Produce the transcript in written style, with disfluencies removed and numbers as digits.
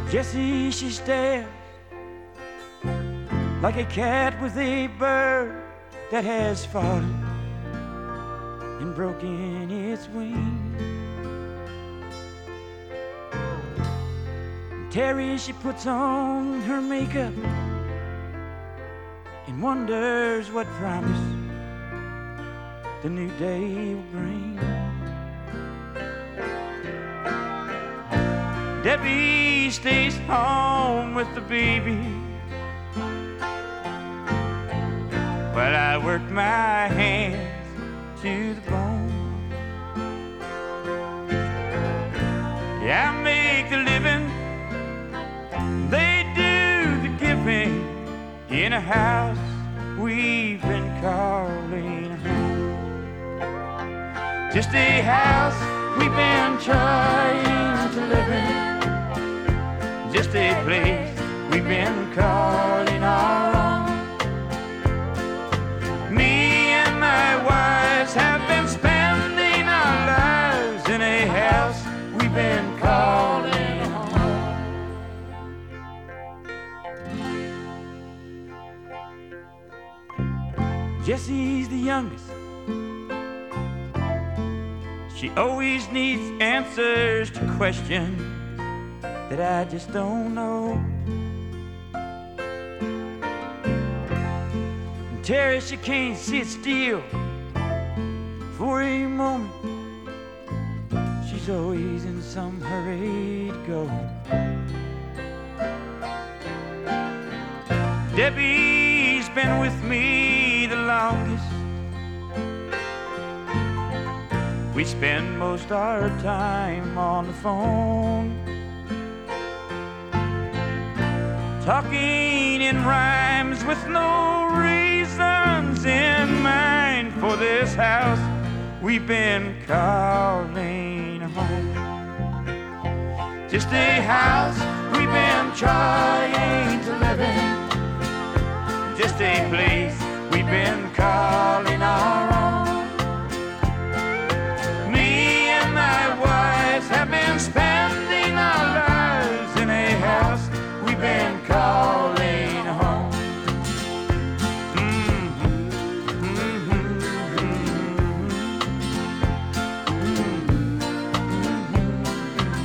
Jessie, she stares like a cat with a bird that has fallen and broken its wing. Terry, she puts on her makeup and wonders what promise the new day will bring. Debbie stays home with the baby while I work my hands to the bone. Yeah, I make the living, they do the giving in a house we've been calling home. Just a house we've been trying to live in, just a place we've been calling our own. Me and my wives have been spending our lives in a house we've been calling home. Jessie's the youngest. She always needs answers to questions that I just don't know. And Terry, she can't sit still for a moment. She's always in some hurry to go. Debbie's been with me the longest. We spend most our time on the phone, talking in rhymes with no reasons in mind for this house we've been calling home. Just a house we've been trying to live in, just a place we've been